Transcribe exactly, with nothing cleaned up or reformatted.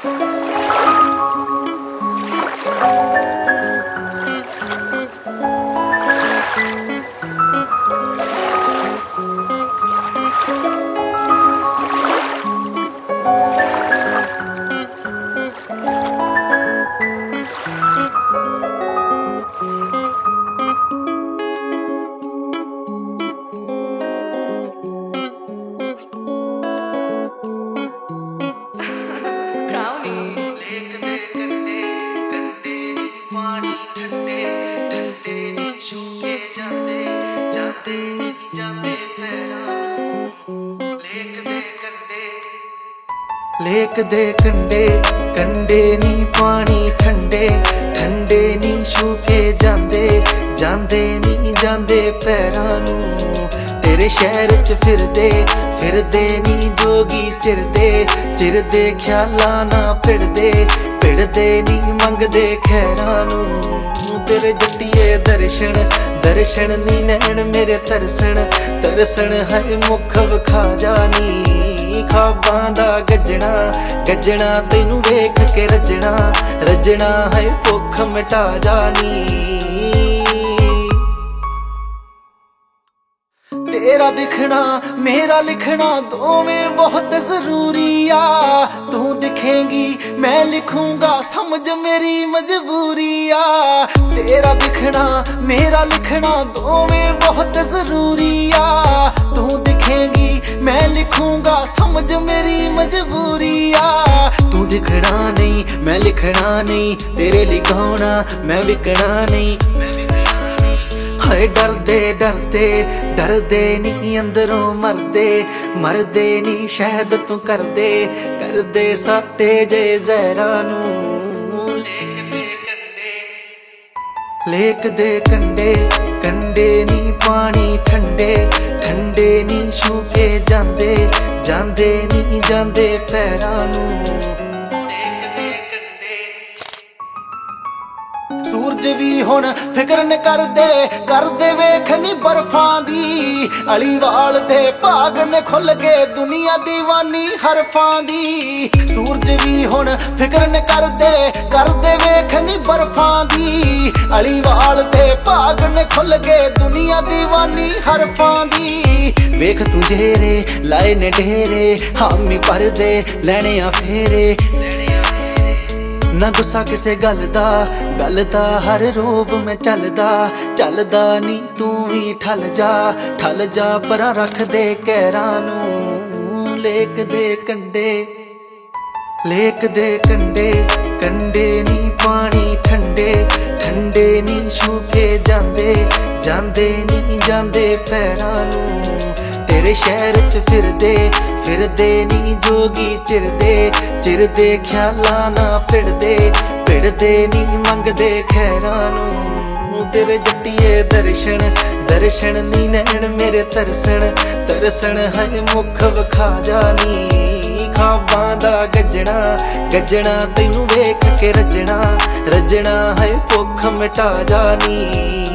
Lake दे कंडे कंडे नी पानी ठंडे ठंडे नी छूके जांदे जांदे नी जांदे पैरां नूं तेरे शहर च फिरदे फिरदे नी जोगी चिरदे चिरदे ख्यालां ना भिड़दे भिड़दे नी मंगदे खैरां नूं तेरे जट्टिए दर्शन दर्शन नी नैन मेरे तरसन तरसन है मुख विखा जानी खाबां दा गजना गजना तैनू वेख के रजना रजना है भुख मिटा जानी तेरा दिखना मेरा लिखना दोवें बहुत जरूरी आ तू दिखेंगी मैं लिखूंगा समझ मेरी मजबूरी आ तेरा दिखना मेरा लिखना दोवें बहुत जरूरी आ तू दिखेंगी मैं लिखूंगा समझ मेरी मजबूरी आ तू दिखना नहीं मैं लिखना नहीं तेरे लिखाना मैं विकना नहीं हाय डरदे डरदे डरदे नी अंदरों मरदे मरदे नी शहद तू करदे करदे साटे जे जहरां नूं लेक दे कंडे लेक दे कंडे कंडे नी पानी ठंडे ठंडे नी छूके जांदे जांदे नी जांदे पैरां नूं सूरज भी हुण फिक्र न करदे करदे वेख नी बर्फां दी अलीवाल दे भाग ने खुल गए दुनिया दीवानी हरफां दी सूरज भी हुण फिक्र न करदे करदे वेख नी बर्फां दी अलीवाल दे भाग ने खुल गए दुनिया दीवानी हरफां दी वेख तू जेरे लाए ने ढेरे हामी परदे लैने आ फेरे ना गुस्सा किसे गल दा गल दा हर रोब में चलदा चलदा नी तू भी ठल जा ठल जा परा रख दे कहरां नूं लेक दे कंडे लेक दे कंडे कंडे नी पानी ठंडे ठंडे नी छूके जांदे जांदे नी जांदे पैरां नूं तेरे शहर च फिरदे फिरदे नी जोगी चिरदे चिरदे ख्यालां ना भिड़दे भिड़दे नी मंगदे खैरां नूं तेरे जट्टिए दर्शन दर्शन नी नैन मेरे तरसन तरसन है मुख विखा जानी खाबां दा गजना गजना तैनू वेख के रजना रजना है भुख मिटा जानी।